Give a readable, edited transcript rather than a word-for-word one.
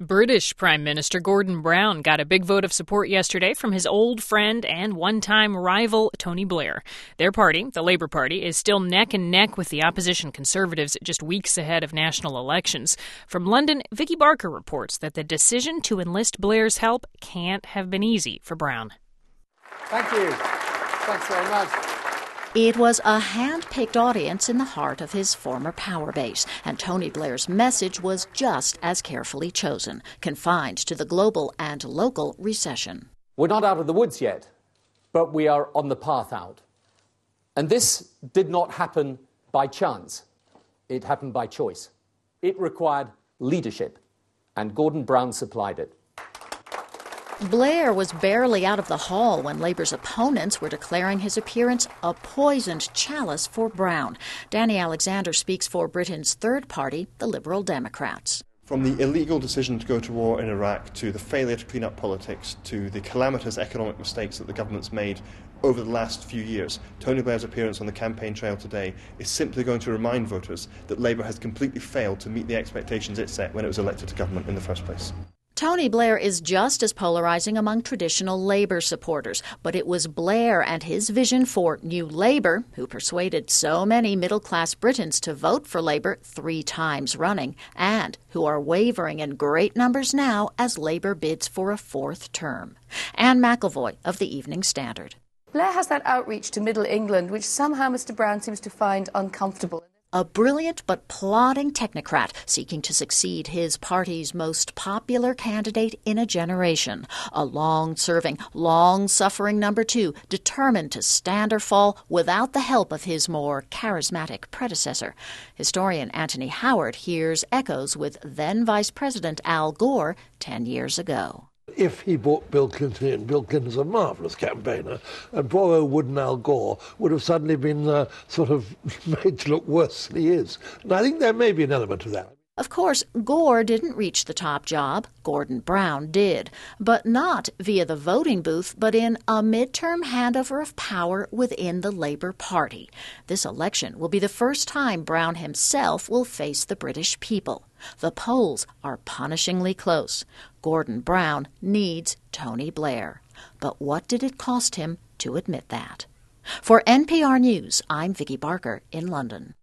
British Prime Minister Gordon Brown got a big vote of support yesterday from his old friend and one-time rival Tony Blair. Their party, the Labour Party, is still neck and neck with the opposition Conservatives just weeks ahead of national elections. From London, Vicky Barker reports that the decision to enlist Blair's help can't have been easy for Brown. Thank you. Thanks very much. It was a hand-picked audience in the heart of his former power base, and Tony Blair's message was just as carefully chosen, confined to the global and local recession. We're not out of the woods yet, but we are on the path out. And this did not happen by chance. It happened by choice. It required leadership, and Gordon Brown supplied it. Blair was barely out of the hall when Labour's opponents were declaring his appearance a poisoned chalice for Brown. Danny Alexander speaks for Britain's third party, the Liberal Democrats. From the illegal decision to go to war in Iraq, to the failure to clean up politics, to the calamitous economic mistakes that the government's made over the last few years, Tony Blair's appearance on the campaign trail today is simply going to remind voters that Labour has completely failed to meet the expectations it set when it was elected to government in the first place. Tony Blair is just as polarizing among traditional Labour supporters, but it was Blair and his vision for New Labour who persuaded so many middle-class Britons to vote for Labour 3 times running, and who are wavering in great numbers now as Labour bids for a 4th term. Anne McElvoy of the Evening Standard. Blair has that outreach to Middle England, which somehow Mr Brown seems to find uncomfortable. A brilliant but plodding technocrat seeking to succeed his party's most popular candidate in a generation. A long-serving, long-suffering number 2, determined to stand or fall without the help of his more charismatic predecessor. Historian Anthony Howard hears echoes with then-Vice President Al Gore 10 years ago. If he brought Bill Clinton in, Bill Clinton's a marvellous campaigner, and poor old wooden Al Gore would have suddenly been sort of made to look worse than he is. And I think there may be an element of that. Of course, Gore didn't reach the top job. Gordon Brown did. But not via the voting booth, but in a midterm handover of power within the Labour Party. This election will be the first time Brown himself will face the British people. The polls are punishingly close. Gordon Brown needs Tony Blair. But what did it cost him to admit that? For NPR News, I'm Vicky Barker in London.